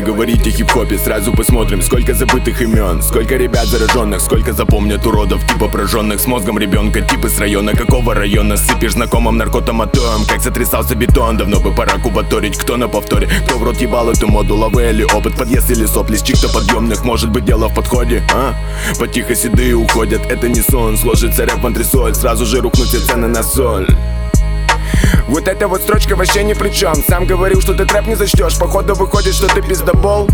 говорить о хип-хопе, сразу посмотрим, сколько забытых имен, сколько ребят зараженных, сколько запомнят уродов, типа прожженных с мозгом ребенка, типа с района. Какого района сыпешь знакомым наркотоматоем? Как сотрясался бетон, давно бы пора кубаторить. Кто на повторе, кто в рот ебал эту моду, лавы или опыт, подъезд или сопли с чьих-то подъемных, может быть дело в подходе, а? Потихо седые уходят, это не сон, сложится рэп в антресоль, сразу же рухнут все цены на соль. Вот эта вот строчка вообще ни при чем. Сам говорил, что ты трэп не зачтешь, походу выходит, что ты пиздобол.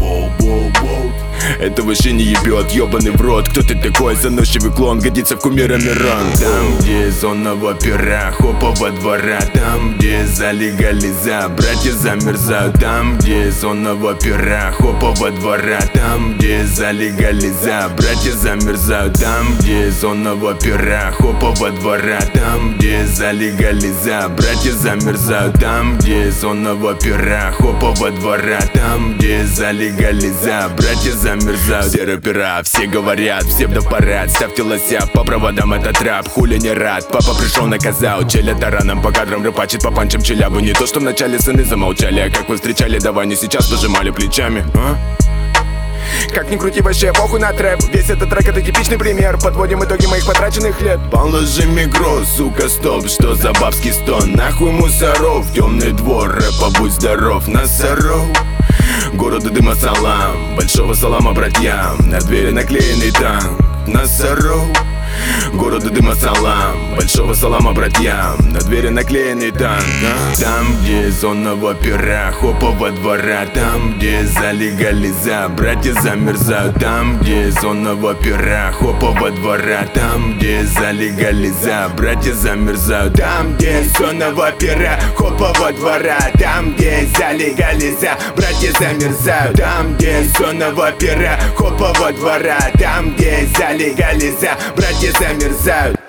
Это вообще не ебет, ёбаный в рот. Кто ты такой, заносчивый клон, годится в кумира Мирон. Там, где зонного пера, хопового двора, там, где за легализа, братья замерзают. Там, где зонного пера, хопового двора, там, где за легализа, братья замерзают. Там, где зонного пера, хопового двора, там, где за легализа, братья замерзают. Там, где зонного пера, хопового двора, там, где за легализа, братья замерзают. Все рэпера, все говорят, всем до парад. Ставьте лося, по проводам этот рэп, хули не рад. Папа пришел, наказал, челя тараном по кадрам рэпачит, по панчам челябу. Не то, что вначале сыны замолчали, а как вы встречали давай, сейчас пожимали плечами, а? Как ни крути, вообще похуй на трэп. Весь этот трек это типичный пример. Подводим итоги моих потраченных лет. Положи микро, сука, стоп, что за бабский стон? Нахуй мусоров, темный двор, рэпа, будь здоров, Насаров. Города дыма салам, большого салама братьям, на двери наклеенный танк, Насаров. Города дыма салам, большого салама братьям, на двери наклеенный танк. Там, где зонного пера, хопового двора, там, где за легализа, братья замерзают. Там, где зонного пера, хопового двора, там, где за легализа, братья замерзают. Там, где зонного пера, хопового двора, там, где за легализа, братья замерзают. Там, где зонного пера, хопового двора, там, где за легализа, братья замерзают.